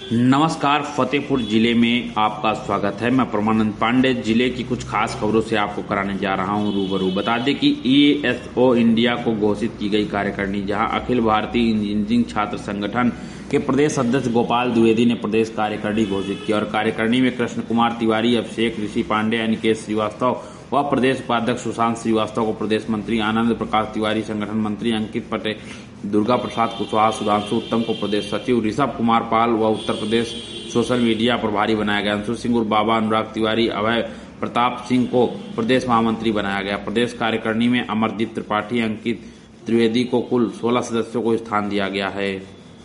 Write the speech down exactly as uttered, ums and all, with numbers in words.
नमस्कार, फतेहपुर जिले में आपका स्वागत है। मैं परमानंद पांडे जिले की कुछ खास खबरों से आपको कराने जा रहा हूं रूबरू। बता दें कि ई एस ओ इंडिया को घोषित की गई कार्यकारिणी, जहां अखिल भारतीय इंजीनियरिंग छात्र संगठन के प्रदेश अध्यक्ष गोपाल द्विवेदी ने प्रदेश कार्यकारिणी घोषित की और कार्यकारिणी में कृष्ण कुमार तिवारी, अभिषेक ऋषि पांडे, अनिकेत श्रीवास्तव व प्रदेश उपाध्यक्ष सुशांत श्रीवास्तव को प्रदेश मंत्री, आनंद प्रकाश तिवारी संगठन मंत्री, अंकित पटेल, दुर्गा प्रसाद कुशवाहा, सुधांशु उत्तम को प्रदेश सचिव, ऋषभ कुमार पाल व उत्तर प्रदेश सोशल मीडिया प्रभारी बनाया गया। अंशु सिंह उर्फ बाबा, अनुराग तिवारी, अभय प्रताप सिंह को प्रदेश महामंत्री बनाया गया। प्रदेश कार्यकारिणी में अमरदीप त्रिपाठी, अंकित त्रिवेदी को कुल सोलह सदस्यों को स्थान दिया गया है।